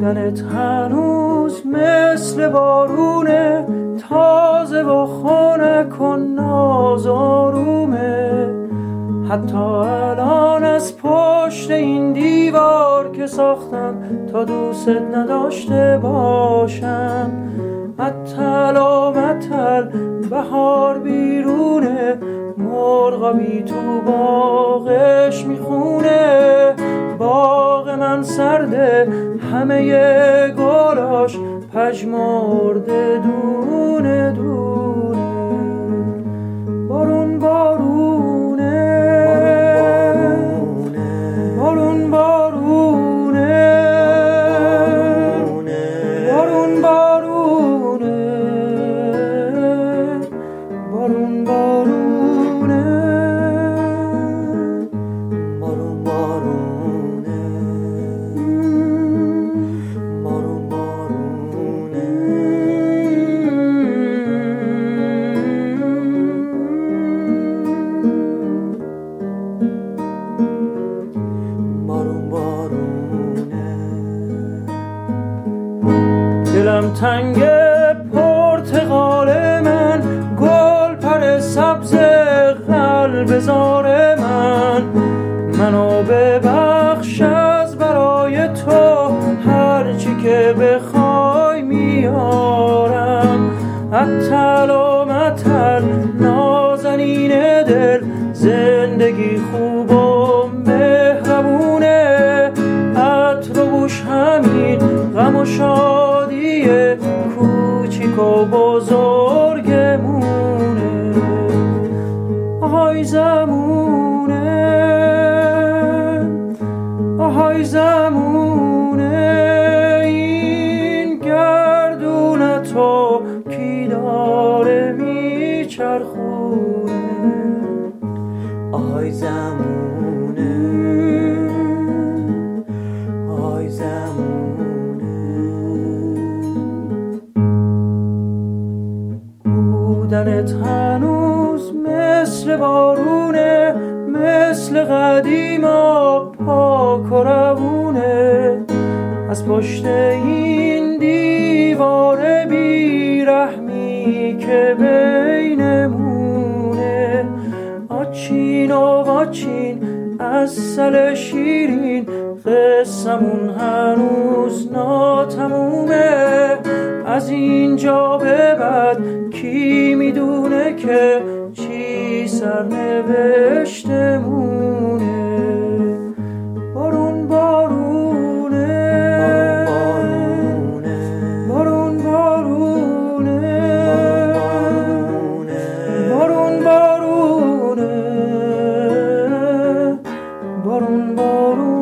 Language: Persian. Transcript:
بودنت هنوز مثل بارونه، تازه و خنک و نازارومه. حتی الان از پشت این دیوار که ساختم تا دوست نداشته باشم، متل و متل بهار بیرونه، مرغابی تو باغش میخونه. باغ من سرده همه گلاش پژمرده دونه دونه. بارون بارونه، بارون بارونه، بارون بارونه، بارون بارونه، بارون بارونه، بارون بارونه. بارون بارونه. دلم تنگ پرتقال من، گل پر سبز قلب زار من. منو ببخش از برای تو، هرچی که بخوای میارم. متل و متل نازنین دل، زندگی خوب و مهربونه. عطر و بوش همین غم و شادی کوچیک و بزرگمونه. آهای زمونه، آهای زمونه، این گردون تو کی داره میچرخونه. آهای زمونه، آهای زمونه. بودنت هنوز مثل بارونه، مثل قدیما پاک و روونه. از پشت این دیوار بیرحمی که بینمونه، آچین و آچین عسل شیرین، قصمون هنوز ناتمومه. از اینجا به بعد کی میدونه که چی سرنوشتمونه. بارون بارونه، بارون بارونه، بارون بارونه، بارون بارونه.